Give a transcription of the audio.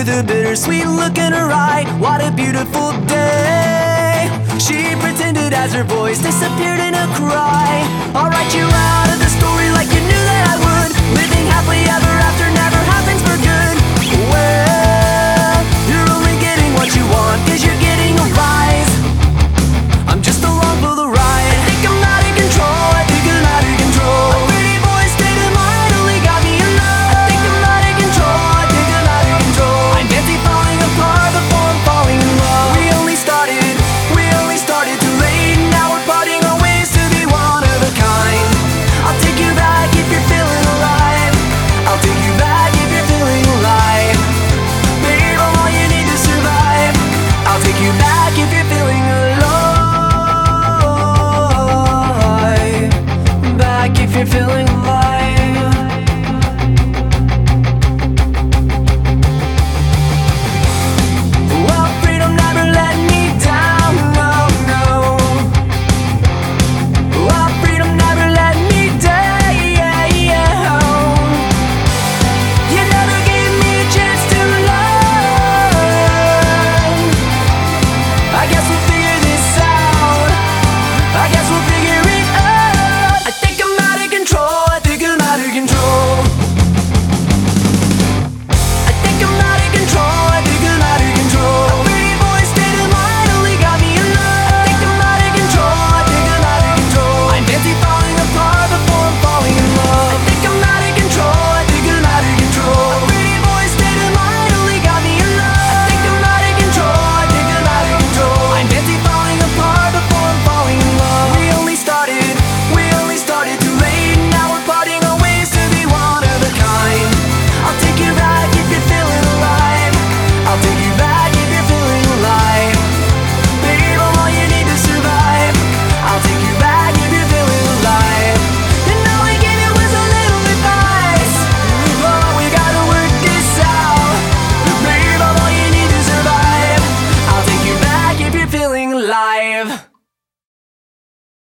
with a bittersweet look in her eye. What a beautiful day. She pretended as her voice disappeared in a cry. I'll write you out of the story like you knew that I would. Living happily ever after, never